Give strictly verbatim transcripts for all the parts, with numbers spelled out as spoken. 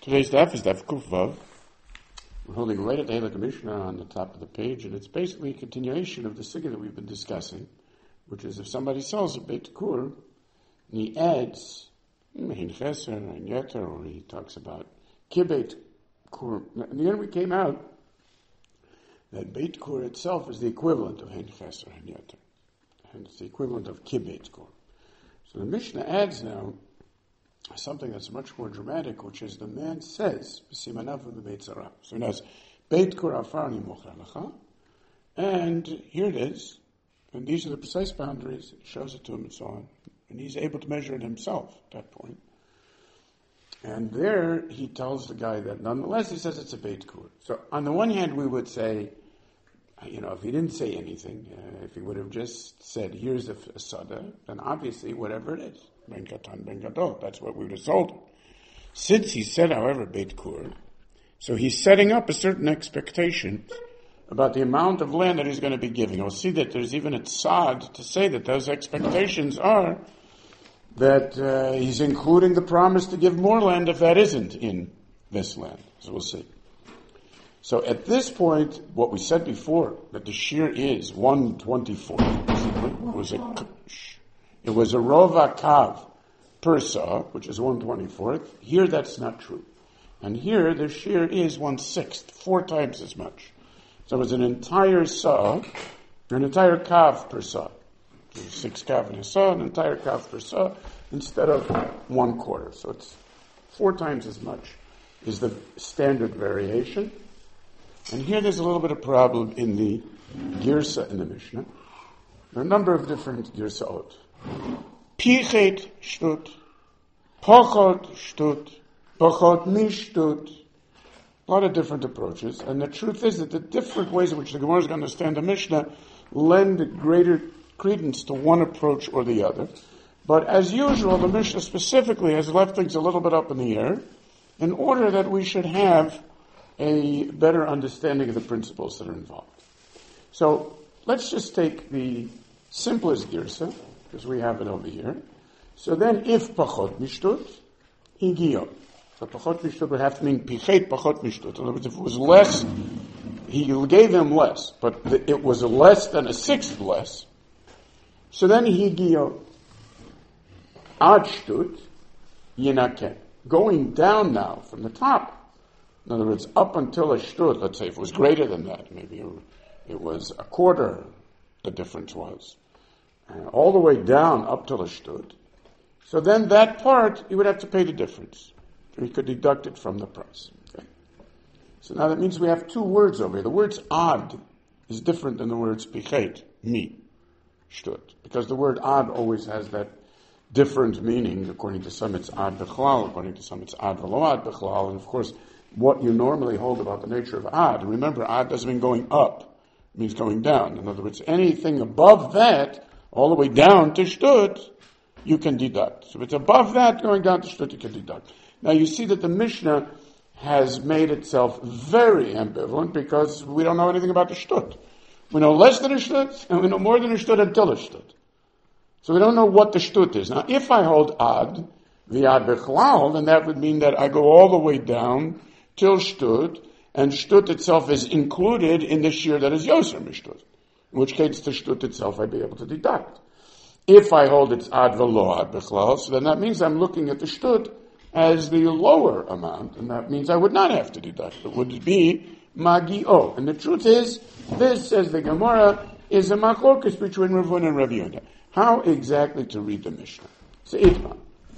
Today's daf is daf Kuf Vav. We're holding right at the Halakha Mishnah on the top of the page, and it's basically a continuation of the sugya that we've been discussing, which is if somebody sells a Beit Kur, and he adds Hein Cheser, Hein Yeter, or he talks about Kibeit Kur. In the end, we came out that Beit Kur itself is the equivalent of Hein Cheser, Hein Yeter, and it's the equivalent of Kibeit Kur. So the Mishnah adds now something that's much more dramatic, which is the man says, B'simanav v'beit zarah. So he knows, Beit Kur afarni mocher lecha, and here it is, and these are the precise boundaries, he shows it to him and so on, and he's able to measure it himself at that point. And there he tells the guy that nonetheless he says it's a Beit Kur. So on the one hand we would say, you know, if he didn't say anything, uh, if he would have just said, here's a, a sada, then obviously whatever it is, ben katan, ben gadol, that's what we would have sold him. Since he said, however, Beit Kur, so he's setting up a certain expectation about the amount of land that he's going to be giving. We'll see that there's even a tzad to say that those expectations are that uh, he's including the promise to give more land if that isn't in this land. So we'll see. So at this point, what we said before, that the shear is one twenty-fourth, it was a, it was a rova kav per saw, which is one twenty-fourth. Here that's not true. And here the shear is one sixth, four times as much. So it's an entire saw, an entire kav per saw. Six kav in a saw, an entire kav per saw, instead of one quarter. So it's four times as much is the standard variation. And here there's a little bit of problem in the girsa in the Mishnah. There are a number of different girsaot. Pichet shtut, pochot shtut, pochot mishtut. A lot of different approaches. And the truth is that the different ways in which the Gemara is going to understand the Mishnah lend greater credence to one approach or the other. But as usual, the Mishnah specifically has left things a little bit up in the air in order that we should have a better understanding of the principles that are involved. So let's just take the simplest girsa, because we have it over here. So then, if pachot mishtut, higio. So pachot mishtut would have to mean pichet pachot mishtut. In other words, if it was less, he gave him less, but it was less than a sixth less. So then higio ad shtut yinaken. Going down now from the top. In other words, up until a shtut, let's say if it was greater than that, maybe it was a quarter, the difference was. And all the way down up till a shtut. So then that part, you would have to pay the difference. You could deduct it from the price. Okay? So now that means we have two words over here. The words ad is different than the words pichet, mi, shtut. Because the word ad always has that different meaning. According to some it's ad bechlal, according to some it's ad v'lo ad bechlal, and of course, what you normally hold about the nature of ad. Remember, ad doesn't mean going up. It means going down. In other words, anything above that, all the way down to shtut, you can deduct. So if it's above that, going down to shtut, you can deduct. Now you see that the Mishnah has made itself very ambivalent because we don't know anything about the shtut. We know less than a shtut, and we know more than a shtut until a shtut. So we don't know what the shtut is. Now, if I hold ad, the ad bechlal, then that would mean that I go all the way down till shtut, and shtut itself is included in the shear that is yoser mishtut. In which case the shtut itself I'd be able to deduct. If I hold it's ad v'lo ad bechlal, so then that means I'm looking at the shtut as the lower amount, and that means I would not have to deduct. It would be magio. And the truth is, this, says the Gemara, is a machlokus between Rav Huna and Rav Yehuda. How exactly to read the Mishnah? So Itma.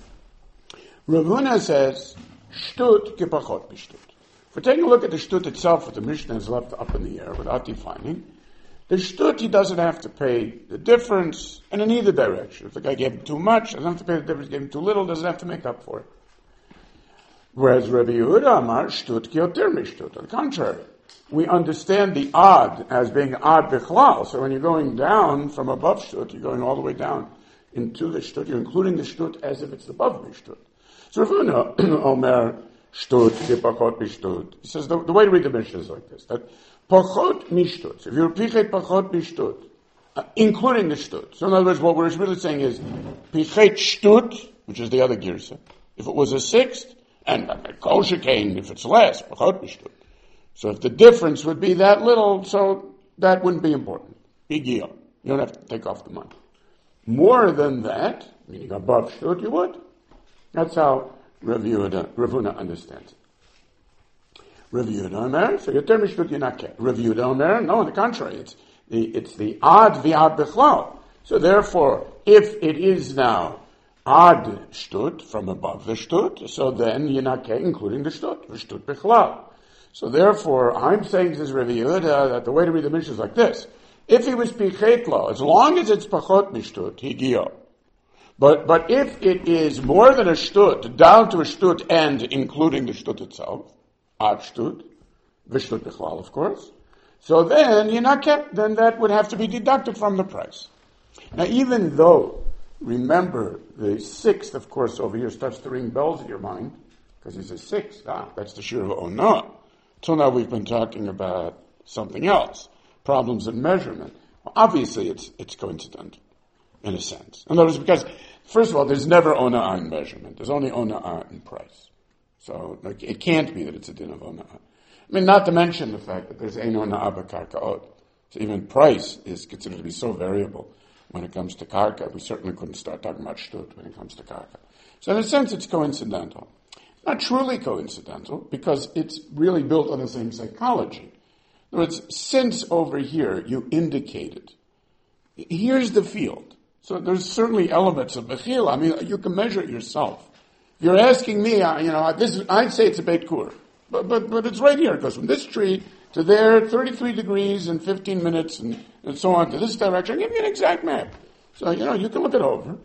Rav Huna says, shtut kepachot mishtut. If we're taking a look at the shtut itself, what the Mishnah is left up in the air without defining, the shtut, he doesn't have to pay the difference, and in either direction. If the guy gave him too much, doesn't have to pay the difference, gave him too little, doesn't have to make up for it. Whereas Rabbi Yehuda Amar, shtut kyoter mishtut. On the contrary, we understand the ad as being ad bichlal. So when you're going down from above shtut, you're going all the way down into the shtut, you're including the shtut as if it's above the shtut. So Rav Huna Omer, shtut, pachot mishtut. He says the, the way to read the Mishnah is like this: that pachot mishtut. So if you pichet pachot mishtut, uh, including the shtut. So in other words, what we're really saying is pichet shtut, which is the other girsa. If it was a sixth, And uh, kol shekain, if it's less, pachot mishtut. So if the difference would be that little, so that wouldn't be important. Higio. You don't have to take off the money. More than that, meaning above shtut, you would. That's how Rav Yehuda, Rav Huna understands it. Rav Yehuda Omer, so yoter mishtut yinakeh. Rav Yehuda Omer, no, on the contrary, it's the, it's the ad v'ad bichlal. So therefore, if it is now ad shtut, from above the shtut, so then yinakeh, including the shtut, the shtut bichlal. So therefore, I'm saying, says Rav Yehuda, that the way to read the Mishnah is like this. If he was pichetlo, as long as it's pachot mishtut, higio. But, but if it is more than a shtut, down to a shtut and including the shtut itself, ad shtut, v'shtut bichlal, of course, so then, yinakeh, then that would have to be deducted from the price. Now, even though, remember, the sixth, of course, over here starts to ring bells in your mind, because he says six, ah, that's the shir of Onah. Till now we've been talking about something else, problems in measurement. Well, obviously it's it's coincidental, in a sense. In other words, because, first of all, there's never Onah in measurement. There's only Onah in price. So like, it can't be that it's a din of Onah. I mean, not to mention the fact that there's Ein Onah b'karkaot. So even price is considered to be so variable when it comes to karka. We certainly couldn't start talking about shtut when it comes to karka. So in a sense, it's coincidental. Not truly coincidental, because it's really built on the same psychology. In other words, since over here you indicated, here's the field. So there's certainly elements of mechila. I mean, you can measure it yourself. If you're asking me, uh, you know, this is, I'd say it's a beit kur. But, but, but it's right here. It goes from this tree to there, thirty-three degrees and fifteen minutes and, and so on to this direction. I'll give you an exact map. So, you know, you can look it over.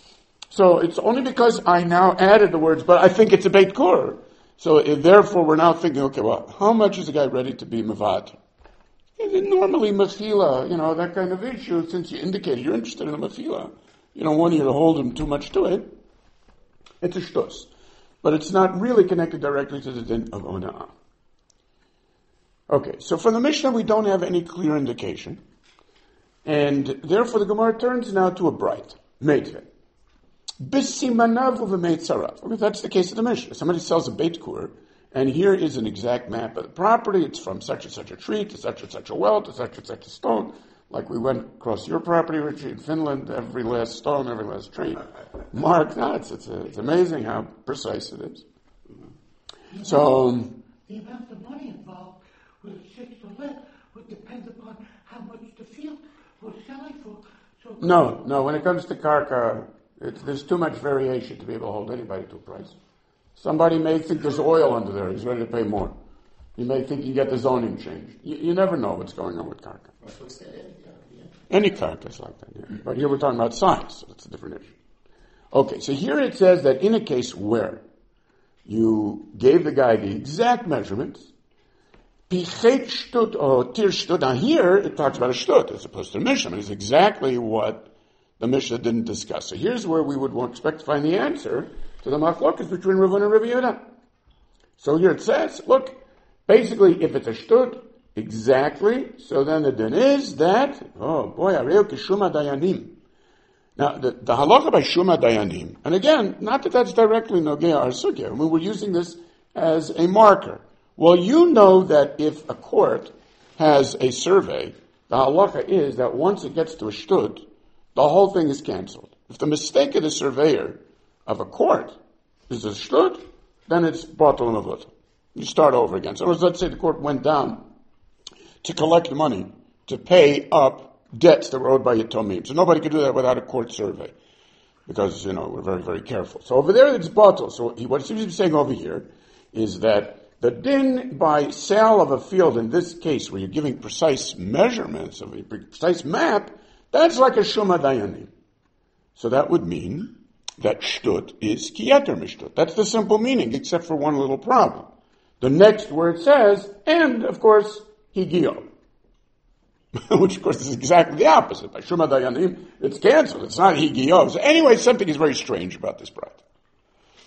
So it's only because I now added the words, but I think it's a beit kur. So if, therefore we're now thinking, okay, well, how much is a guy ready to be mavad? Normally mechila, you know, that kind of issue, since you indicated you're interested in a mechila, you don't want you to hold him too much to it. It's a shtus. But it's not really connected directly to the din of ona'ah. Okay, so from the Mishnah we don't have any clear indication. And therefore the Gemara turns now to a bright, meitveh. Bisimanav v'meitzarav. Okay, that's the case of the Mishnah. Somebody sells a beit kur, and here is an exact map of the property. It's from such and such a tree to such and such a well to such and such a stone. Like we went across your property, Richie, in Finland, every last stone, every last tree. Mark, no, it's, it's, it's amazing how precise it is. The so... Amount, the amount of money involved with six or less would depend upon how much the field was selling for. So no, no, when it comes to karka, it's, there's too much variation to be able to hold anybody to a price. Somebody may think there's oil under there, he's ready to pay more. You may think you get the zoning changed. You, you never know what's going on with karka. Any karka is like that, yeah. But here we're talking about size, so that's a different issue. Okay, so here it says that in a case where you gave the guy the exact measurements, pichet shtut or tir shtut, now here it talks about a shtut as opposed to a Mishnah, it's exactly what the Mishnah didn't discuss. So here's where we would expect to find the answer to the machlokas between Rav Huna and Rav Yehuda. So here it says, look, basically if it's a shtut, exactly, so then the din is that, oh boy, areo kishuma dayanim. Now, the, the halacha by shuma dayanim, and again, not that that's directly nogea or sugya, I mean, we're using this as a marker. Well, you know that if a court has a survey, the halacha is that once it gets to a shtut, the whole thing is canceled. If the mistake of the surveyor of a court is a shtut, then it's batal mavut. You start over again. So let's say the court went down to collect money to pay up debts that were owed by Yatomim. So nobody could do that without a court survey. Because, you know, we're very, very careful. So over there it's batal. So he, what he seems to be saying over here is that the din by sale of a field, in this case where you're giving precise measurements of a precise map, that's like a shuma dayanim. So that would mean that shtut is kiyeter mishtut. That's the simple meaning, except for one little problem. The next word says, and of course, higio. Which of course is exactly the opposite. By shuma dayanim, it's canceled. It's not higio. So anyway, something is very strange about this bride.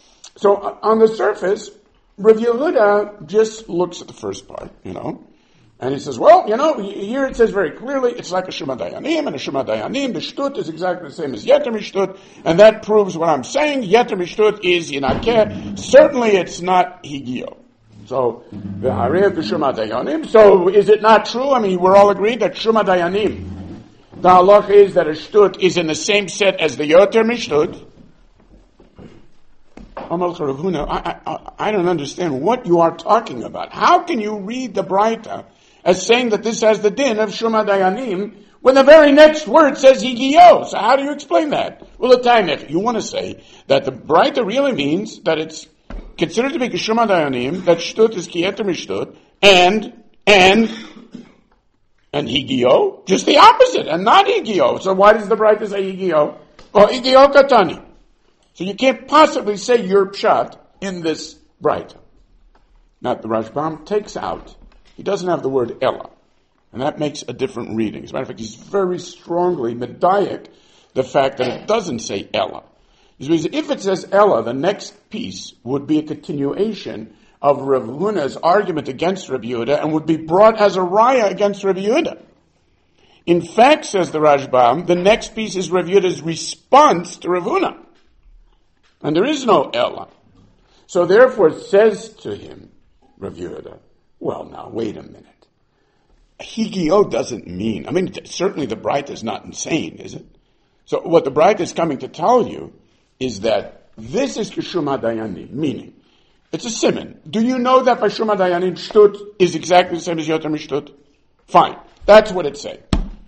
So uh, on the surface, Rav Yehuda just looks at the first part, you know, And he says, well, you know, here it says very clearly, it's like a Shema Dayanim, and a Shema Dayanim, the Shtut is exactly the same as Yeter Mishtut, and that proves what I'm saying. Yeter Mishtut is Yinakeh. Certainly it's not Higio. So, the Hareh, the Shema Dayanim. So, is it not true? I mean, we're all agreed that Shema Dayanim, the halach is that a Shtut is in the same set as the Yeter Mishtut. I, I, I don't understand what you are talking about. How can you read the Braita as saying that this has the din of Shema Dayanim when the very next word says Higio? So how do you explain that? Well, the time you want to say that the Braita really means that it's considered to be Shema Dayanim, that Shtut is Ki Yeter Mishtut, and, and, and Higio, just the opposite, and not Higio. So why does the Braita say Higio? Well, Higio Katani. So you can't possibly say your pshat in this Braita. Now, the Rashbam takes out, he doesn't have the word Ella, and that makes a different reading. As a matter of fact, he's very strongly medayik the fact that it doesn't say Ella. Because if it says Ella, the next piece would be a continuation of Rav Huna's argument against Rabbi Yehuda and would be brought as a raya against Rabbi Yehuda. In fact, says the Rashbam, the next piece is Rabbi Yehuda's response to Rav Huna. And there is no Ella. So therefore it says to him, Rav Yehuda, well now, wait a minute. Higio doesn't mean, I mean, certainly the Braita is not insane, is it? So what the Braita is coming to tell you is that this is Kishuma Dayanim, meaning, it's a simon. Do you know that by Shuma Dayanim, Shtut is exactly the same as Yoter Mishtut? Fine. That's what it's saying.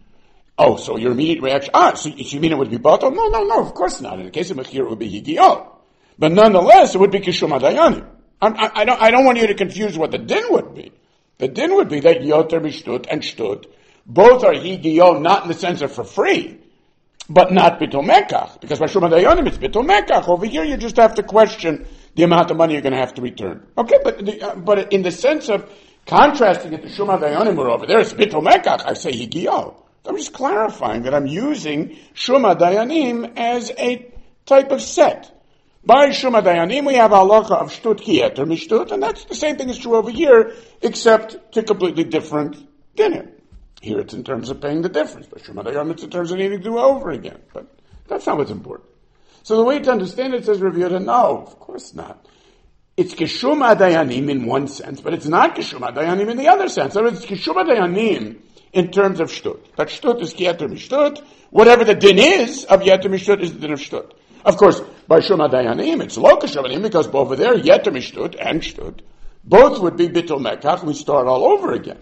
Oh, so your immediate reaction, ah, so you mean it would be Batal? No, no, no, of course not. In the case of Mechir, it would be Higio. But nonetheless, it would be Kishuma Dayanim. I, I, don't, I don't want you to confuse what the din would be. The din would be that Yoter Mishtut and Shtut, both are Higio, not in the sense of for free, but not Bitul Mekach. Because by Shuma Dayanim, it's Bitul Mekach. Over here, you just have to question the amount of money you're going to have to return. Okay, but the, uh, but in the sense of contrasting it to Shuma Dayanim, where over there it's Bitul Mekach, I say Higio. I'm just clarifying that I'm using Shuma Dayanim as a type of set. By Shuma Dayanim, we have halacha of Shtut Ki Yeter Mishtut, and that's the same thing is true over here, except to completely different dinner. Here it's in terms of paying the difference. By Shuma Dayanim, it's in terms of needing to do it over again. But that's not what's important. So the way to understand it, says Rav Yehuda, no, of course not. It's Kishuma Dayanim in one sense, but it's not Kishuma Dayanim in the other sense. So it's Kishuma Dayanim in terms of Shtut. That Shtut is Ki Yeter Mishtut. Whatever the din is of Yeter Mishtut is the din of Shtut. Of course, by Shuma Dayanim, it's lo Kishuma Dayanim, because over there, Yeter Mishtut and Shtut, both would be Bitul Mekach, we start all over again.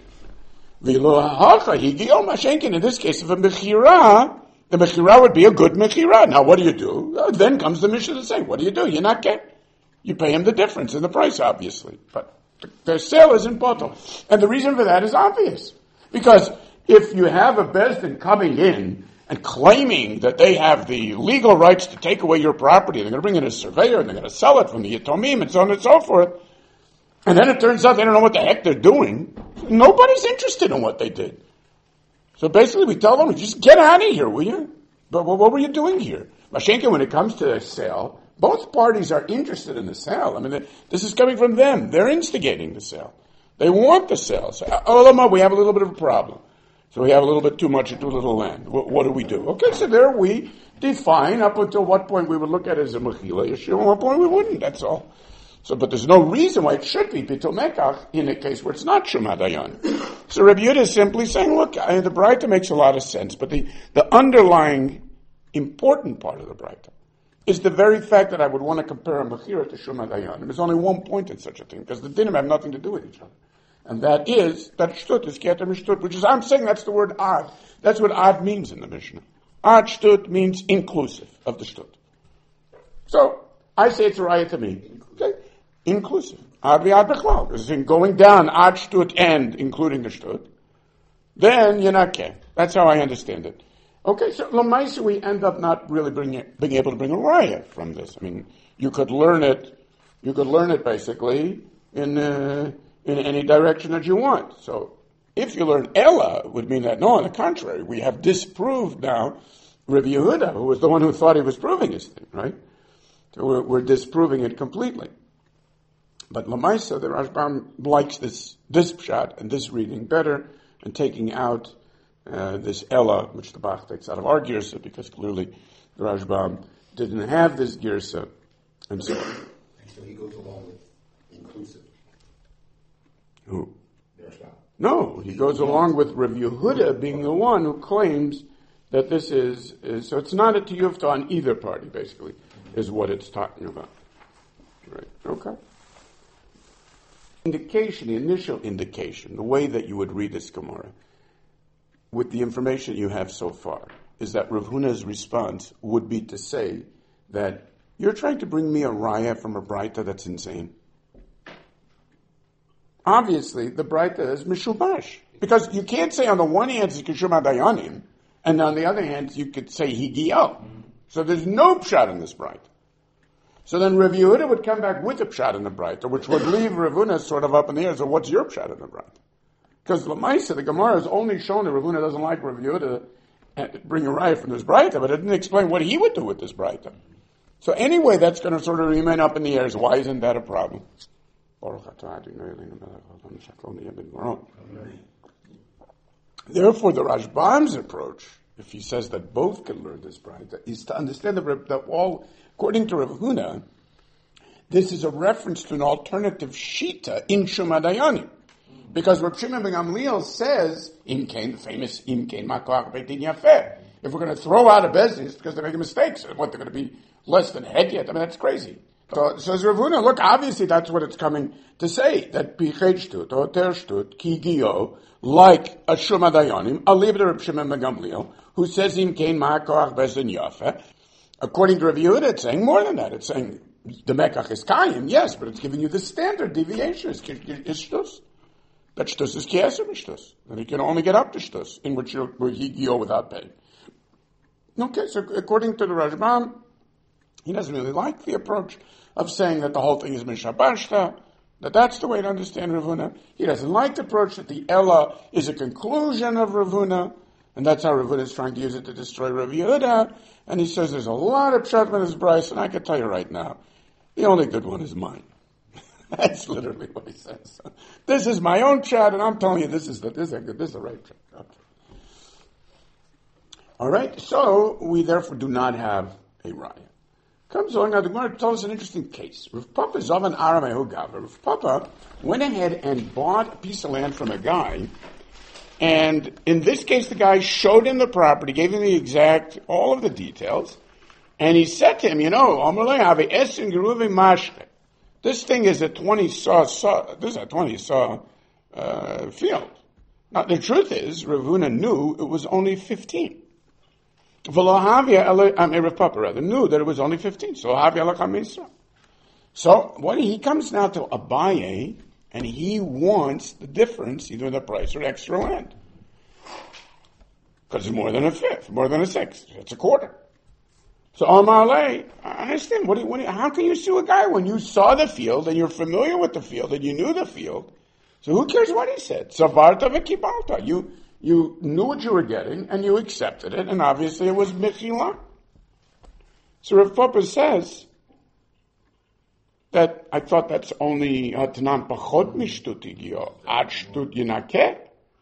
V'lo ha'acha higio mashenkin, in this case of a Mechira, the Mechira would be a good Mechira. Now what do you do? Uh, then comes the Mishnah to say, what do you do? You're not getting. You pay him the difference in the price, obviously. But the sale isn't bottle. And the reason for that is obvious. Because if you have a Bezdin coming in and claiming that they have the legal rights to take away your property, they're going to bring in a surveyor and they're going to sell it from the Yatomim and so on and so forth, and then it turns out they don't know what the heck they're doing, nobody's interested in what they did. So basically we tell them, just get out of here, will you? But what were you doing here? Mashenka, when it comes to a sale, both parties are interested in the sale. I mean, this is coming from them. They're instigating the sale. They want the sale. So, oh, we have a little bit of a problem. So we have a little bit too much into a little land. What, what do we do? Okay, so there we define up until what point we would look at it as a mechila issue and what point we wouldn't. That's all. So, but there's no reason why it should be Bitul Mekach in a case where it's not Shuma Dayan. So Rabbi Yehuda is simply saying, look, I, the Braita makes a lot of sense, but the, the underlying important part of the Braita is the very fact that I would want to compare a Mechira to Shuma Dayan. There's only one point in such a thing, because the dinim have nothing to do with each other. And that is, that Shtut is Keter Mishtut, which is, I'm saying that's the word Ad. That's what Ad means in the Mishnah. Ad Shtut means inclusive of the Shtut. So, I say it's a raya to me. Okay? Inclusive. Ad v'ad b'chlal. Because in going down, Ad Shtut and including the Shtut, then you're not okay. That's how I understand it. Okay, so Lamaisa, we end up not really bringing, being able to bring a raya from this. I mean, you could learn it, you could learn it basically in, uh, in any direction that you want. So, if you learn Ella, it would mean that, no, on the contrary, we have disproved now Rabbi Yehuda, who was the one who thought he was proving his thing, right? So we're, we're disproving it completely. But Lamaisa, the Rashbam likes this, this pshat and this reading better, and taking out uh, this Ella, which the Bach takes out of our Girsa, because clearly the Rashbam didn't have this Girsa, and so on. And so he goes along with inclusive. Who? The Rashbam. No, he goes along with Rav Yehuda being the one who claims that this is, is so it's not a tiyufta on either party, basically, is what it's talking about. Right, okay. Indication, the initial indication, the way that you would read this Gemara, with the information you have so far, is that Rav Huna's response would be to say that you're trying to bring me a raya from a Braita that's insane. Obviously, the Braita is mishubash. Because you can't say on the one hand it's Kishuma Dayanim, and on the other hand you could say Higiyah. So there's no pshat in this Braita. So then Rav Yehuda would come back with a pshat in the Braita, which would leave Rav Huna sort of up in the air. So what's your pshat in the Braita? Because Lamaisa, the Gemara has only shown that Rav Huna doesn't like Rav Yehuda and bring a raya from this Braita, but it didn't explain what he would do with this Braita. So anyway, that's going to sort of remain up in the air. So why isn't that a problem? Therefore, the Rashbam's approach, if he says that both can learn this Braita, is to understand that, that all, according to Rav Huna, this is a reference to an alternative shita in Shuma Dayanim. Because Rav Shimon ben Gamliel says, Im Kain, the famous Im Kain Makoach Beitin Yafeh. If we're going to throw out a business because they're making mistakes, what, they're going to be less than head yet? I mean, that's crazy. So says Rav Huna, look, obviously that's what it's coming to say, that Pichej Shtut, or Ter Shtut, Ki Gio, like a Shuma Dayanim, I'll leave it to Rav Shimon ben Gamliel, who says Im Kain Makoach Beitin Yafeh. According to Rav Yehuda, it's saying more than that. It's saying the Mekach is Kayim, yes, but it's giving you the standard deviation. It's Shtus. That Shtus is Kieser Shtus. Then you can only get up to Shtus, in which you go without pay. Okay, so according to the Rashbam, he doesn't really like the approach of saying that the whole thing is Mishabashta, that that's the way to understand Rav Huna. He doesn't like the approach that the Ella is a conclusion of Rav Huna, and that's how Rav Huna is trying to use it to destroy Rav Yehuda. And he says there's a lot of pshat in this Bryce, and I can tell you right now, the only good one is mine. That's literally what he says. This is my own pshat, and I'm telling you this is the this is a good, this is the right pshat. Okay. All right, so we therefore do not have a raya. Comes along now. The Gemara tells us an interesting case. Rav Papa Zavan Aramehu Gava. Rav Papa went ahead and bought a piece of land from a guy. And in this case, the guy showed him the property, gave him the exact, all of the details, and he said to him, you know, this thing is a twenty saw, saw this is a twenty saw uh, field. Now, the truth is, Rav Huna knew it was only fifteen. I mean, Rav Papa rather knew that it was only fifteen. So, so what he comes now to Abaye, and he wants the difference, either the price or extra land. Because it's more than a fifth, more than a sixth. It's a quarter. So Amalei, I understand. What do you, what do you, how can you sue a guy when you saw the field and you're familiar with the field and you knew the field? So who cares what he said? Savarta v'kibalta. You you knew what you were getting and you accepted it, and obviously it was Mechila. So Rav Papa says that I thought that's only Tanan Pachot Mishtutigio Ad Shtut Yinakeh.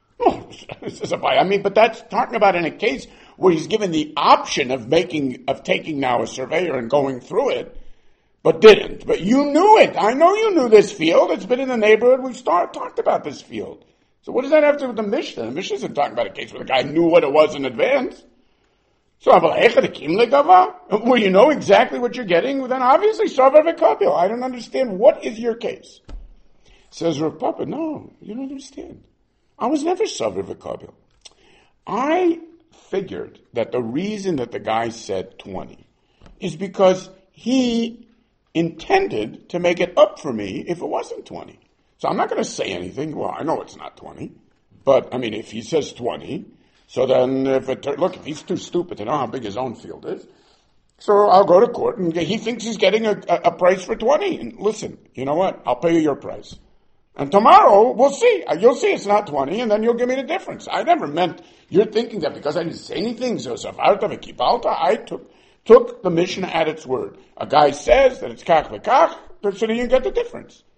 I mean, but that's talking about in a case where he's given the option of making, of taking now a surveyor and going through it, but didn't. But you knew it. I know you knew this field. It's been in the neighborhood. We start talked about this field. So what does that have to do with the Mishnah? The Mishnah isn't talking about a case where the guy knew what it was in advance. So, where you know exactly what you're getting, then obviously, Savar v'Kabil. I don't understand. What is your case? Says Rav Papa, no, you don't understand. I was never Savar v'Kabil. I figured that the reason that the guy said twenty is because he intended to make it up for me if it wasn't twenty. So I'm not going to say anything. Well, I know it's not twenty. But, I mean, if he says twenty... So then, if it, look, if he's too stupid to know how big his own field is, so I'll go to court, and he thinks he's getting a, a, a price for twenty. And listen, you know what? I'll pay you your price. And tomorrow, we'll see. You'll see it's not twenty, and then you'll give me the difference. I never meant, you're thinking that because I didn't say anything, so Savarta v'Kibalta, I took, took the Mishnah at its word. A guy says that it's kach v'kach, so then you get the difference.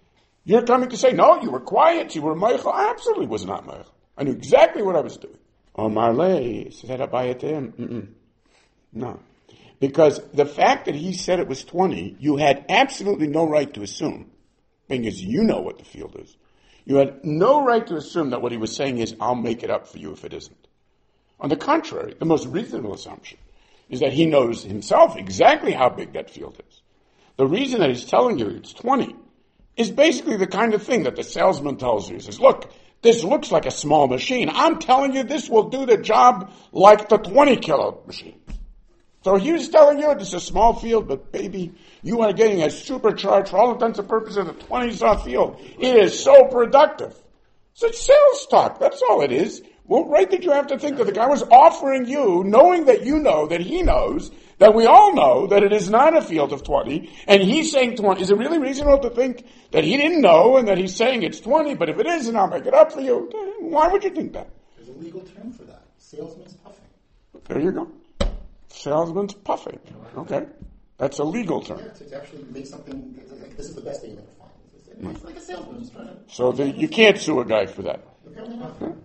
You're coming to say, no, you were quiet, you were meichel. I absolutely was not meichel. I knew exactly what I was doing. Omar Le said Abaye to him, no. Because the fact that he said it was twenty, you had absolutely no right to assume, being as you know what the field is, you had no right to assume that what he was saying is, I'll make it up for you if it isn't. On the contrary, the most reasonable assumption is that he knows himself exactly how big that field is. The reason that he's telling you it's twenty is basically the kind of thing that the salesman tells you. He says, look, this looks like a small machine. I'm telling you this will do the job like the twenty kilo machine. So he was telling you it's a small field, but baby, you are getting a supercharged, for all intents and purposes, of the twenty-saw field. It is so productive. So it's sales talk. That's all it is. Well, right did you have to think that the guy was offering you, knowing that you know, that he knows, that we all know that it is not a field of twenty, and he's saying twenty. Is it really reasonable to think that he didn't know and that he's saying it's twenty, but if it isn't, I'll make it up for you? Why would you think that? There's a legal term for that. Salesman's puffing. There you go. Salesman's puffing. Okay. That's a legal term. Yeah, to actually make something, it's like, this is the best thing you're going to find. It's, it's like a salesman just trying to... So the, you can't sue a guy for that. Apparently not. Huh?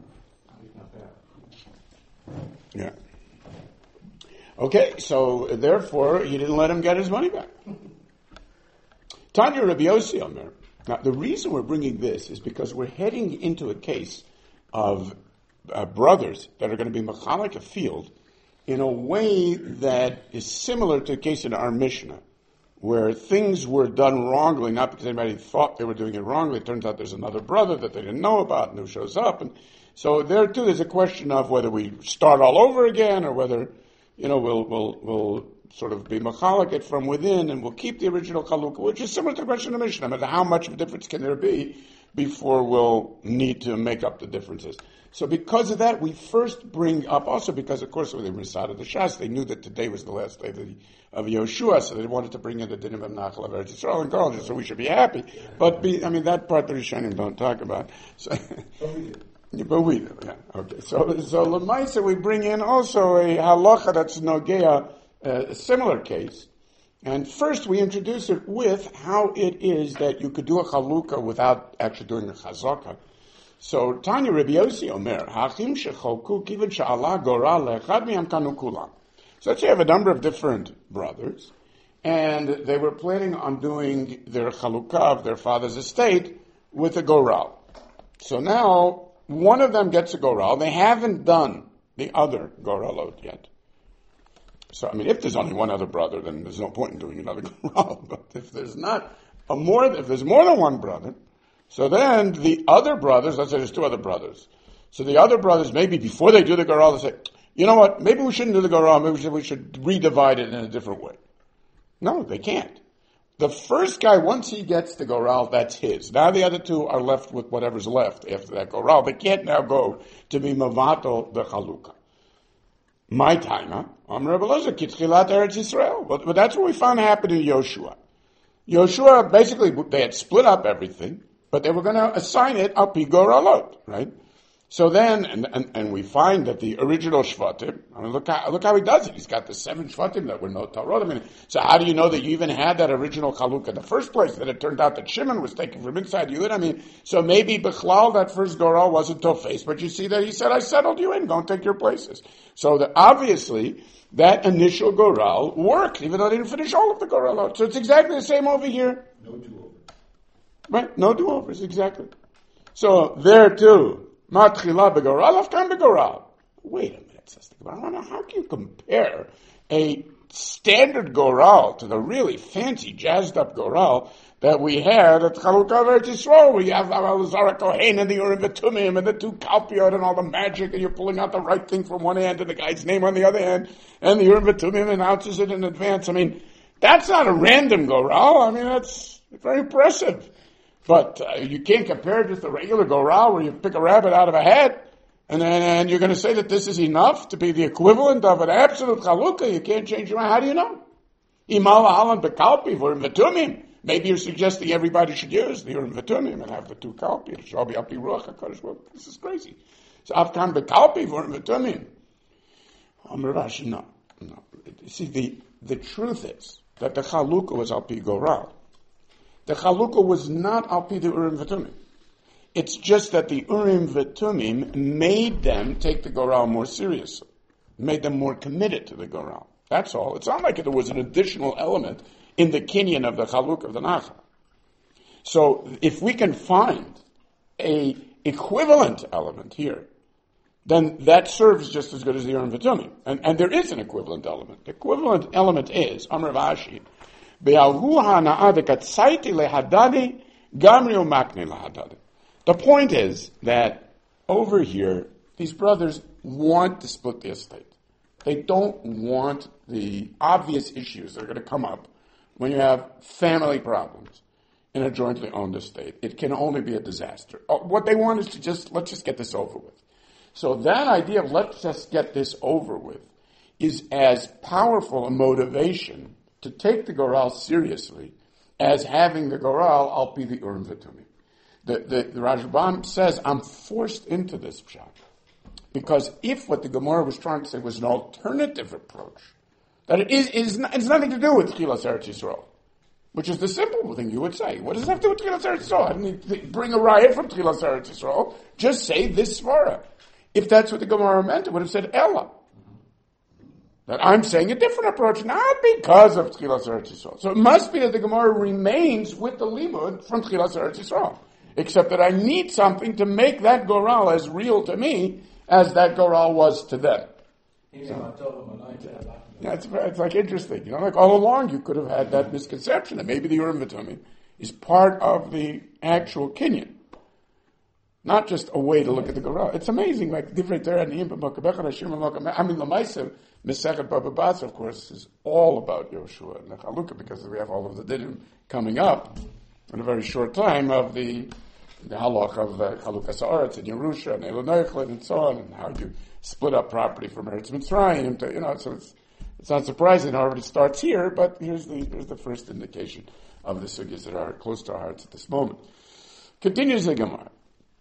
Yeah. Okay, so therefore, he didn't let him get his money back. Tanya Rabbi Yossi Omer. Now, the reason we're bringing this is because we're heading into a case of uh, brothers that are going to be mechalik a field in a way that is similar to the case in our Mishnah, where things were done wrongly, not because anybody thought they were doing it wrongly. It turns out there's another brother that they didn't know about and who shows up. And so there too, there's a question of whether we start all over again or whether, you know, we'll, we'll, we'll sort of be mechalik it from within and we'll keep the original chalukah, which is similar to the question of Mishnah. I mean, how much of a difference can there be before we'll need to make up the differences? So because of that, we first bring up, also because, of course, when they were inside of the Shas, they knew that today was the last day of, the, of Yoshua, so they wanted to bring in the Dinim of Nachal of Eretz Yisrael and Golan, so we should be happy. But, be, I mean, that part the Rishonim don't talk about. So, but we do. Yeah, but we do, yeah. Okay. So, so Lamaisa, we bring in also a halacha that's Nogea, a similar case. And first we introduce it with how it is that you could do a chalukah without actually doing a chazaka. So Tanya Rabbi Yossi Omer, Hachim shecholku kiven sha'ala goral le'echad miyam kanu kulam. So let's say you have a number of different brothers, and they were planning on doing their chalukah of their father's estate with a goral. So now one of them gets a goral. They haven't done the other goralot yet. So I mean, if there's only one other brother, then there's no point in doing another goral. But if there's not a more, if there's more than one brother. So then the other brothers, let's say there's two other brothers. So the other brothers, maybe before they do the goral, they say, you know what, maybe we shouldn't do the goral, maybe we should, we should redivide it in a different way. No, they can't. The first guy, once he gets the goral, that's his. Now the other two are left with whatever's left after that goral. They can't now go to be mavato the chalukah. My time, Amr Rebbe Elazar, Kitchilat Eretz Yisrael. But, but that's what we found happen in Yoshua. Yoshua, basically, they had split up everything, but they were going to assign it al pi goralot, right? So then, and, and, and we find that the original Shvatim, I mean, look how, look how he does it. He's got the seven Shvatim that were no Torah. I mean, so how do you know that you even had that original Chalukah in the first place, that it turned out that Shimon was taken from inside Yehud? I mean, so maybe Bechlal, that first Goral, wasn't Tofes, but you see that he said, I settled you in, don't take your places. So that obviously, that initial Goral worked, even though they didn't finish all of the Goralot. So it's exactly the same over here. No do-over. Right? No do-overs, exactly. So there too, Matchila begoral, afkan begoral. Wait a minute, says the Gemara. How can you compare a standard goral to the really fancy, jazzed-up goral that we had at Chalukah Eretz Yisrael, where you have Elazar Kohen and the Urim V'Tumim and the two Kalpiot and all the magic, and you're pulling out the right thing from one hand and the guy's name on the other hand, and the Urim V'Tumim announces it in advance. I mean, that's not a random goral. I mean, that's very impressive. But uh, you can't compare it with the regular goral where you pick a rabbit out of a hat, and then and you're going to say that this is enough to be the equivalent of an absolute chalukah. You can't change your mind. How do you know? Imala halan bekalpi v'urim v'tumim. Maybe you're suggesting everybody should use the urim v'tumim and have the two kalpi. It shall be api ruach hakadosh baruch hu. This is crazy. So afkan bekalpi v'urim v'tumim. Amar Rashi, no, no. See, the the truth is that the chalukah was api goral. The Chalukah was not al pi the Urim V'Tumim. It's just that the Urim V'Tumim made them take the Goral more seriously, made them more committed to the Goral. That's all. It's not like there was an additional element in the kinyan of the Chalukah of the Nachal. So if we can find a equivalent element here, then that serves just as good as the Urim V'Tumim. And, and there is an equivalent element. The equivalent element is, Amr Vashi, Be'alhu ha'na'a dekatsaiti lehadadi, gamri u'makni lehadadi. The point is that over here, these brothers want to split the estate. They don't want the obvious issues that are going to come up when you have family problems in a jointly owned estate. It can only be a disaster. What they want is to just, let's just get this over with. So that idea of let's just get this over with is as powerful a motivation to take the Goral seriously as having the Goral al pi the Urim V'Tumim. The, the, the Rashbam says, I'm forced into this pshat. Because if what the Gemara was trying to say was an alternative approach, that it is, it is not, it's nothing to do with Tchilas Eretz Yisrael, which is the simple thing you would say. What does it have to do with Tchilas Eretz Yisrael? I mean, bring a riot from Tchilas Eretz Yisrael, just say this svara. If that's what the Gemara meant, it would have said Ella. That I'm saying a different approach, not because of Tchilas Eretz Yisrael. So it must be that the Gemara remains with the limud from Tchilas Eretz Yisrael. Except that I need something to make that Goral as real to me as that Goral was to them. So, yeah, it's, it's like interesting. You know, like all along you could have had that misconception that maybe the Urim V'Tumim is part of the actual kinyan. Not just a way to look at the Goral. It's amazing, like different there and I mean, Lamaisa, Mesechet Baba Basra, of course, is all about Yoshua and the Chalukah because we have all of the dinim coming up in a very short time of the the halach of uh, Chalukas Haaretz and Yerusha and Elonochlin and so on, and how you split up property from Eretz Mitzrayim. To, you know, so it's it's not surprising it already starts here, but here's the here's the first indication of the sugyas that are close to our hearts at this moment. Continues the Gemara.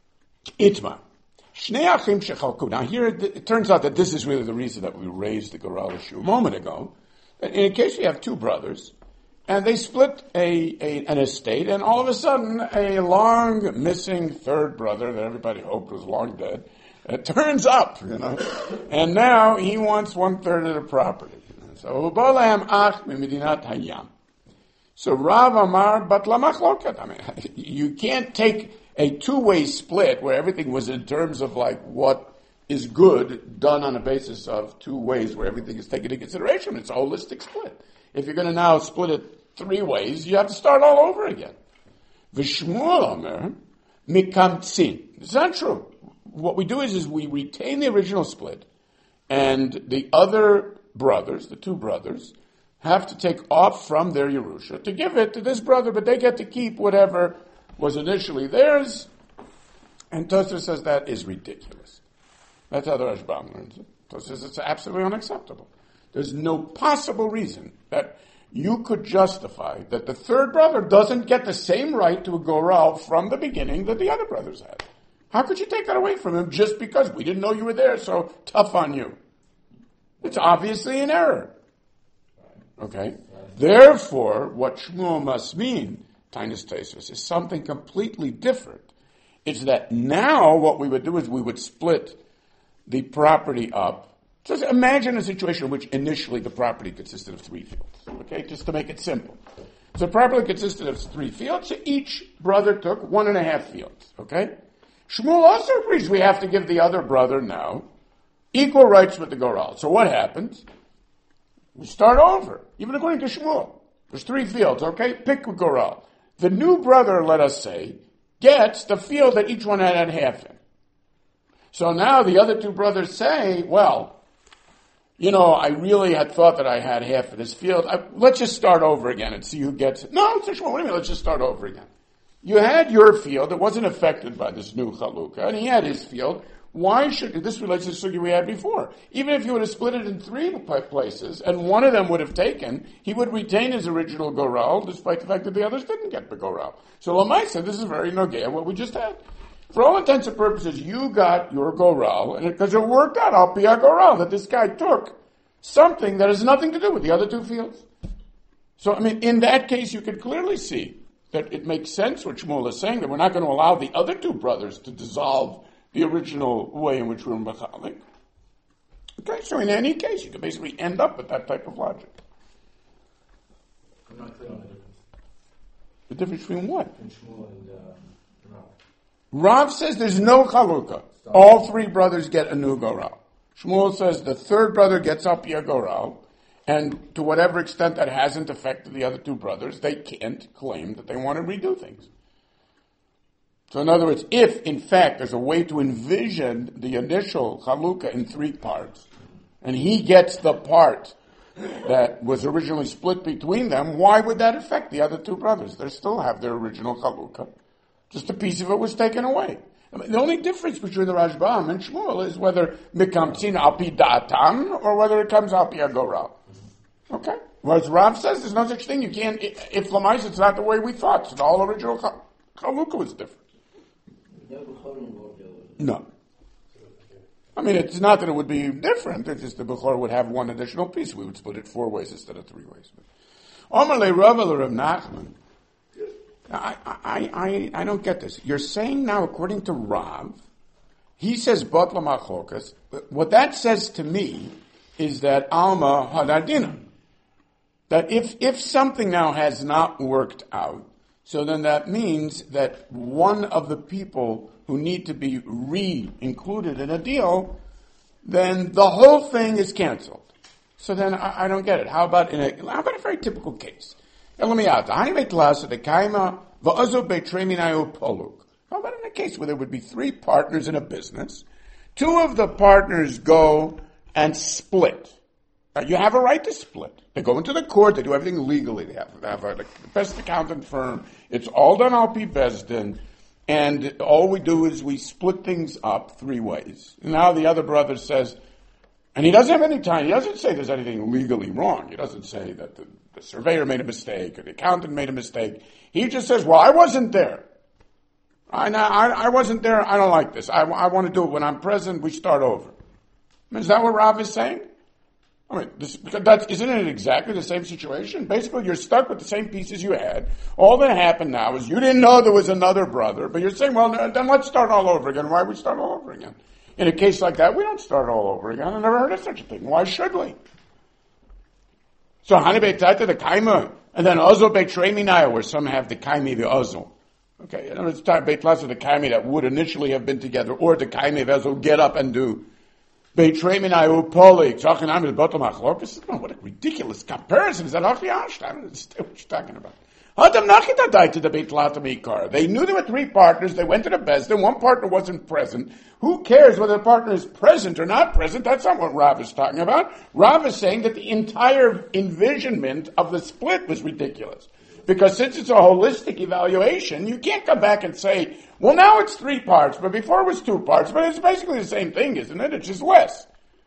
Itma. Shnei achim shechalku. Now here it, it turns out that this is really the reason that we raised the Goral issue a moment ago. In a case you have two brothers, and they split a, a an estate, and all of a sudden, a long missing third brother that everybody hoped was long dead, it turns up, you know, and now he wants one third of the property. So, ach mimidinat hayam. So Rav Amar bat lamachloket. I mean, you can't take a two-way split where everything was in terms of like what is good done on a basis of two ways where everything is taken into consideration. It's a holistic split. If you're going to now split it three ways, you have to start all over again. V'shmuel omer mikamtzin. It's not true. What we do is, is we retain the original split, and the other brothers, the two brothers, have to take off from their Yerusha to give it to this brother, but they get to keep whatever was initially theirs. And Tosfos says that is ridiculous. That's how the Rashbam learns it. Tosfos says it's absolutely unacceptable. There's no possible reason that you could justify that the third brother doesn't get the same right to a Goral from the beginning that the other brothers had. How could you take that away from him just because we didn't know you were there, so tough on you? It's obviously an error. Okay? Therefore, what Shmuel must mean, Tainus Tosfos, is something completely different. It's that now what we would do is we would split the property up. Just imagine a situation in which initially the property consisted of three fields. Okay, just to make it simple. So the property consisted of three fields, so each brother took one and a half fields. Okay? Shmuel also agrees we have to give the other brother now equal rights with the Goral. So what happens? We start over, even according to Shmuel. There's three fields, okay? Pick a Goral. The new brother, let us say, gets the field that each one had had half in. So now the other two brothers say, well, you know, I really had thought that I had half of this field. I, let's just start over again and see who gets it. No, it's a Shmuel. What do you mean, let's just start over again? You had your field that wasn't affected by this new Chalukah, and he had his field. Why should, this relates to the sugya we had before. Even if you would have split it in three places, and one of them would have taken, he would retain his original Goral, despite the fact that the others didn't get the Goral. So Lamaisa, this is very nogea, what we just had. For all intents and purposes, you got your Goral, and because it, it worked out, Al Pi Goral, that this guy took something that has nothing to do with the other two fields. So, I mean, in that case, you could clearly see that it makes sense what Shmuel is saying, that we're not going to allow the other two brothers to dissolve the original way in which we're mechalik. Okay, so in any case, you can basically end up with that type of logic. I'm not clear on the difference. The difference between what? Between Shmuel and uh, Rav. Rav says there's no chalukah. All three brothers get a new goral. Shmuel says the third brother gets up a goral, and to whatever extent that hasn't affected the other two brothers, they can't claim that they want to redo things. So in other words, if in fact there's a way to envision the initial chalukah in three parts, and he gets the part that was originally split between them, why would that affect the other two brothers? They still have their original chalukah. Just a piece of it was taken away. I mean, the only difference between the Rashbam and Shmuel is whether mikamtzin al pi da'atam or whether it comes al pi agoral. Okay? Whereas Rav says there's no such thing. You can't, if Lamais, it's not the way we thought. So the whole original chalukah was different. No. I mean, it's not that it would be different. It's just the Bechor would have one additional piece. We would split it four ways instead of three ways. Omer Rav Rav Nachman. I, I, I, I don't get this. You're saying now, according to Rav, he says Batla Machokas. What that says to me is that Alma Hadardina. That if, if something now has not worked out, so then that means that one of the people who need to be re-included in a deal, then the whole thing is canceled. So then I, I don't get it. How about in a, how about a very typical case? How about in a case where there would be three partners in a business? Two of the partners go and split. Now, you have a right to split. They go into the court, they do everything legally. They have, they have a, the best accountant firm. It's all done al pi bezdin. And all we do is we split things up three ways. And now the other brother says, and he doesn't have any time, he doesn't say there's anything legally wrong. He doesn't say that the, the surveyor made a mistake or the accountant made a mistake. He just says, well, I wasn't there. I, I, I wasn't there. I don't like this. I, I want to do it when I'm present. We start over. Is that what Rav is saying? I mean, this, that's, isn't it exactly the same situation? Basically, you're stuck with the same pieces you had. All that happened now is you didn't know there was another brother, but you're saying, well, then let's start all over again. Why would we start all over again? In a case like that, we don't start all over again. I never heard of such a thing. Why should we? So, Hani Beitata, the Kaima, and then Ozo Beit Shreminaya, where some have the Kaimi, the Ozo. Okay, and it's time Beit Lasa, the Kaimi that would initially have been together, or the Kaimi of Ozo get up and do Beit Shreminaya Upolik, Zachanam is Botom Achlokis. What a ridiculous comparison. Is that Achli Ash? I don't understand what you're talking about. Adam Nachita died to the Beit Lata Mikar. They knew there were three partners. They went to the Bezdin. One partner wasn't present. Who cares whether the partner is present or not present? That's not what Rav is talking about. Rav is saying that the entire envisionment of the split was ridiculous. Because since it's a holistic evaluation, you can't come back and say, well, now it's three parts, but before it was two parts, but it's basically the same thing, isn't it? It's just less.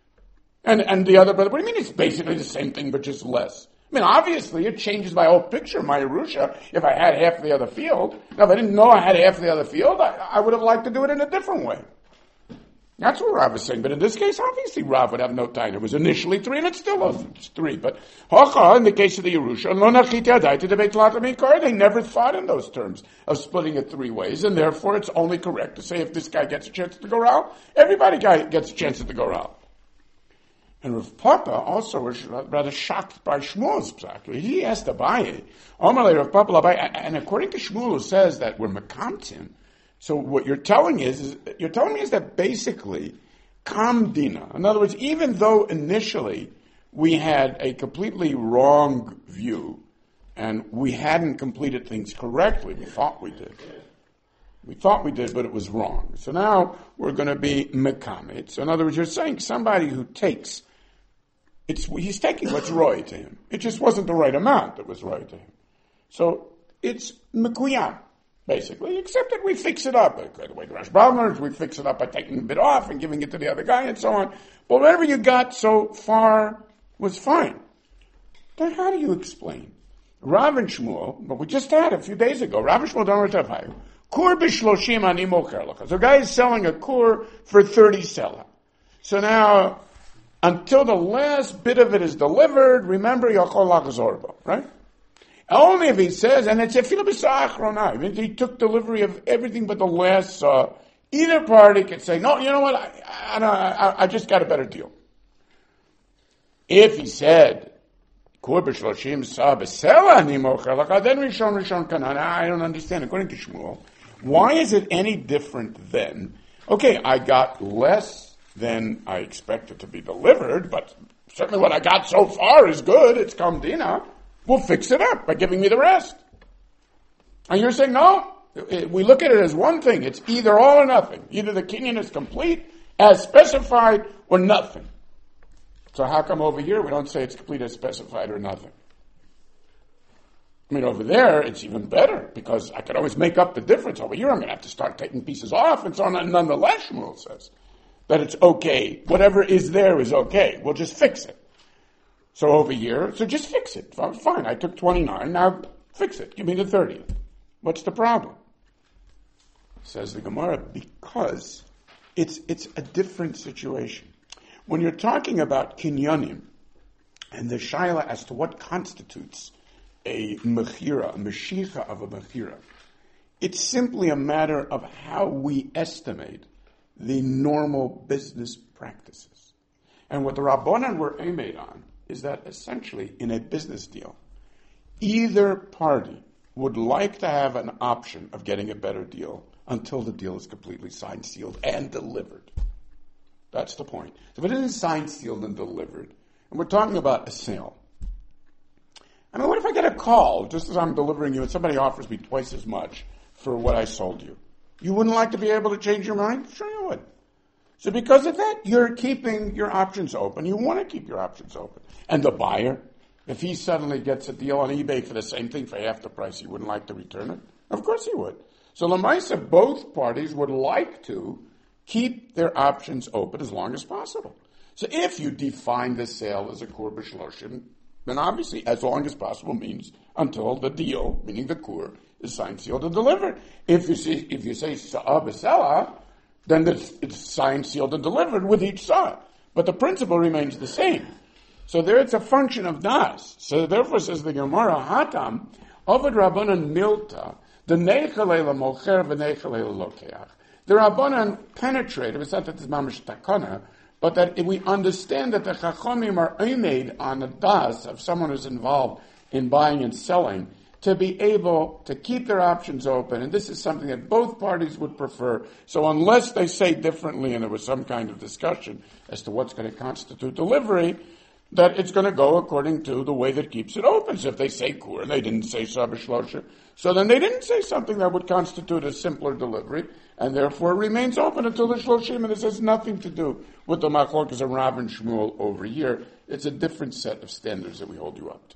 And and the other brother, what do you mean it's basically the same thing, but just less? I mean, obviously, it changes my whole picture, my Yerusha, if I had half the other field. Now, if I didn't know I had half the other field, I, I would have liked to do it in a different way. That's what Rav is saying. But in this case, obviously, Rav would have no time. It was initially three, and it still was three. But Hocha, in the case of the Yerusha, Lo Nachiti Adai to the Beit Lata Mikar, they never thought in those terms of splitting it three ways, and therefore it's only correct to say if this guy gets a chance to go out, everybody guy gets a chance to go out. And Rav Papa also was rather shocked by Shmuel's psak. He asked Abaye, Omalei Rav Papa Abaye, and according to Shmuel, who says that we're mekamtim, so what you're telling is, is you're telling me is that basically, kamdina. In other words, even though initially we had a completely wrong view, and we hadn't completed things correctly, we thought we did. We thought we did, but it was wrong. So now we're going to be mekamit. So in other words, you're saying somebody who takes, it's he's taking what's right to him. It just wasn't the right amount that was right to him. So it's mekuyam. Basically, except that we fix it up. The way the Rashbam learns, we fix it up by taking a bit off and giving it to the other guy and so on. But whatever you got so far was fine. Then how do you explain? Rav and Shmuel, but we just had a few days ago, Rav and Shmuel don't have Kur b'shloshim ani mocher lecha. So a guy is selling a kur for thirty sela. So now, until the last bit of it is delivered, remember, yachol lachzor bo, right? Only if he says, and it's a filabisachrona, means he took delivery of everything but the last saw. Either party can say, no, you know what, I, I, I, I just got a better deal. If he said, then Rishon Rishon Kanan, I don't understand. According to Shmuel, why is it any different then? Okay, I got less than I expected to be delivered, but certainly what I got so far is good. It's kamdina. We'll fix it up by giving me the rest. And you're saying, no, we look at it as one thing. It's either all or nothing. Either the kinyan is complete, as specified, or nothing. So how come over here we don't say it's complete as specified or nothing? I mean, over there, it's even better, because I could always make up the difference. Over here, I'm going to have to start taking pieces off, and so on. And nonetheless, Shmuel says that it's okay. Whatever is there is okay. We'll just fix it. So over here, so just fix it. Fine, I took twenty-nine, now fix it. Give me the thirtieth. What's the problem? Says the Gemara, because it's it's a different situation. When you're talking about kinyanim, and the shaila as to what constitutes a mechira, a meshicha of a mechira, it's simply a matter of how we estimate the normal business practices. And what the Rabbanan were aimed on is that essentially in a business deal, either party would like to have an option of getting a better deal until the deal is completely signed, sealed, and delivered. That's the point. So if it isn't signed, sealed, and delivered, and we're talking about a sale, I mean, what if I get a call just as I'm delivering you and somebody offers me twice as much for what I sold you? You wouldn't like to be able to change your mind? Sure you would. So because of that, you're keeping your options open. You want to keep your options open. And the buyer, if he suddenly gets a deal on eBay for the same thing for half the price, he wouldn't like to return it? Of course he would. So Lamaisa, both parties would like to keep their options open as long as possible. So if you define the sale as a kur b'shloshim, then obviously as long as possible means until the deal, meaning the kur, is signed, sealed, and delivered. If you see, if you say sa'a b'sela, then it's, it's signed, sealed, and delivered with each sa'a. But the principle remains the same. So there it's a function of das. So therefore says the Gemara, Hatam, Ovid Rabbanan Milta, the Neichale l'mocher v'neichale l'lokeach. The Rabbanan penetrated, it's not that it's mamash takana, but that we understand that the Chachomim are aimed on the das of someone who's involved in buying and selling to be able to keep their options open. And this is something that both parties would prefer. So unless they say differently and there was some kind of discussion as to what's going to constitute delivery, that it's going to go according to the way that keeps it open. So if they say kur and they didn't say sabashlosha, so then they didn't say something that would constitute a simpler delivery, and therefore remains open until the shloshim, and this has nothing to do with the machlokes of Rav and Shmuel over here. It's a different set of standards that we hold you up to.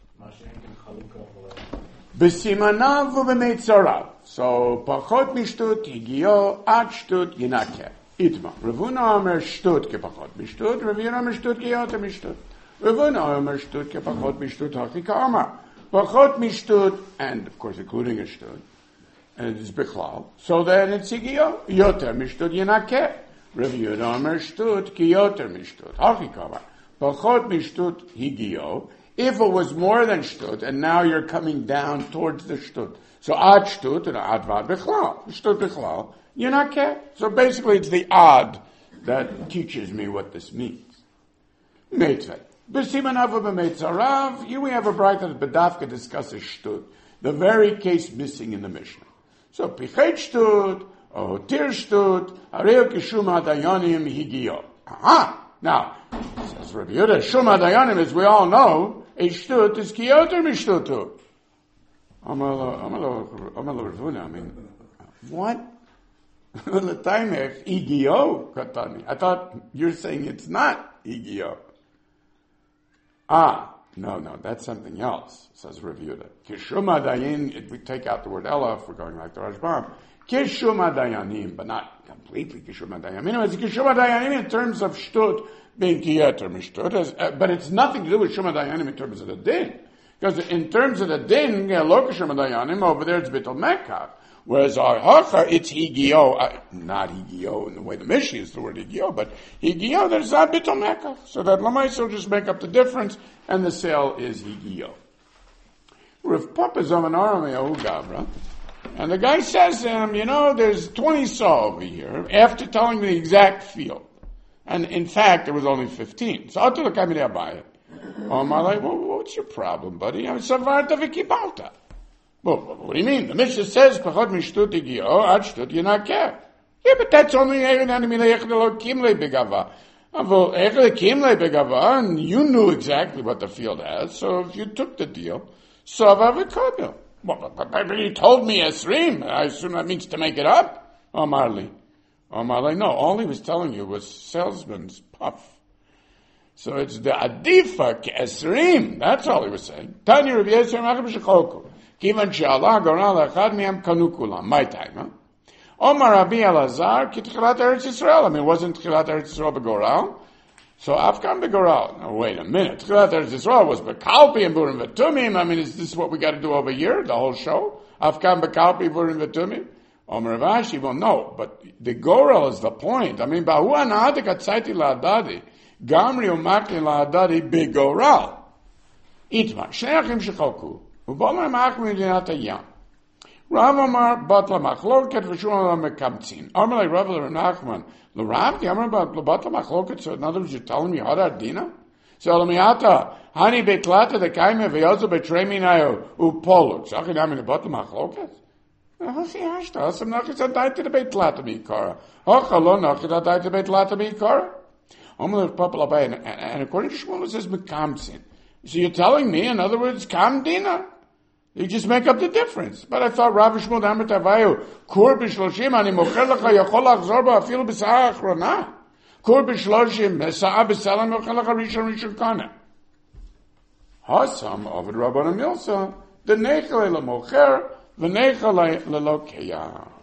B'simanav u'b'meitzarav. So, pachot mishtut, higio, ad shtut, yinakeh. Itma. Ravuna omer shtut ke pachot mishtut, Ravina omer shtut ke yoter mishtut. Ravuna omer shtut ke pachot mishtut, haki ka'amar. Pachot mishtut, and of course including a shtut, and it's bichlal. So then it's higio, yoter mishtut, yinakeh. Ravina omer shtut ke yoter mishtut, haki ka'amar. Pachot mishtut, higio. If it was more than shtut, and now you're coming down towards the shtut. So ad shtut and ad vad bichlal. Shtut bichlal. You're not care. So basically it's the ad that teaches me what this means. Meitzvah. B'siman hava b'meitzarav. Here we have a bright that Bedavka discusses shtut. The very case missing in the Mishnah. So pichet shtut, or tir shtut, hareo kishuma dayanim higio. Aha! Now, says Rabbi Yehuda, shuma dayanim, as we all know, a shtut is kiyoter mishtutu. Amalo, amalo, amalo Ravuna, I mean, what? L'taimech, igio, katani. I thought you're saying it's not igio. Ah, no, no, that's something else, says Rabbi Yehuda. Kishuma dayin, if we take out the word ela, if we're going like the Rashbam, kishuma dayanim, but not completely kishuma dayanim. It's kishuma dayanim in terms of shtut being kiyoter mishtut, uh, but it's nothing to do with shuma dayanim in terms of the din. Because in terms of the din, lo kishuma dayanim, over there it's bittul mekach. Whereas our hacha, it's higio, uh, not higio in the way the Mishnah is the word higio, but higio, there's not bittul mekach. So that lamaisa will just make up the difference, and the sale is higio. Rav Papa Zomanaram Yahu Gavra, and the guy says to him, you know, there's twenty saw over here, after telling me the exact field. And in fact, there was only fifteen. So I'll tell the Kamei Abaye. Oh, my like, well, what's your problem, buddy? I'm Savarta Vikibalta. Well, what do you mean? The Mishnah says, Pachot Mishtut Igio, Ad Shtut Yinakeh. Yeah, but that's only Eren Animile Echdelo Kimle Begava. Well, Echdelo Kimle Begava, and you knew exactly what the field has, so if you took the deal, Sava Vikobil. Well, but, but you told me Esrim. I assume that means to make it up. Oh, Marley. Oh, Marley, no, all he was telling you was salesman's puff. So it's the Adifa Esrim. That's all he was saying. Tanya Rabbi Yisrael Machab Shechoku. Kivan She'Allah Goral Echad Mi'am Kanukulam. My time, huh? Omar Rabbi Elazar Ki Tchilat Eretz Yisrael. I mean, wasn't Tchilat Eretz Yisrael Begoral? So Afkan Begoral. Now, wait a minute. Tchilat Eretz Yisrael was Bekalpi and Burim V'tumim. I mean, is this what we got to do over here? The whole show? Afkan Bekalpi, Burim V'tumim? Omar Ravashi, well, no. But the Goral is the point. I mean, Bahu Anahadi Katsaiti La'adadi. Gamri Umakli La'adadi Begoral. Itma. Shneachim Shechoku. Ubomar Machmi Dinat Ayam. Rav Omar Batla Machloket V'shul Mekamtzin. Omar like Rav Nachman. L'Rav the Omar Batla Machloket. So in other words, you're telling me Hadar Dina? So Alamiata Hani Betlata the Kaime V'yozu Betreminayo Upoluk. Sachin Amin Batla Machloket. Hasi Hashta. Hasam Nachit Adai to the Betlata Mikara. Hochalon Nachit Adai to the Betlata Mikara. Omar Papa Labai. And according to Shmuel it says Mekamtzin. So you're telling me, in other words, Kam Dina? You just make up the difference. But I thought Rav Shmuel Damer Tavayu, Kur b'shloshim, ani mocher lecha yachol lachzor ba afilu b'sa'ah achrona. Kur b'shloshim, b'sa'ah b'salam mocher lecha rishon rishon kana. Hasam ovid Rabbanan Milsa, the nechel le mocher, the nechel le lokeyah.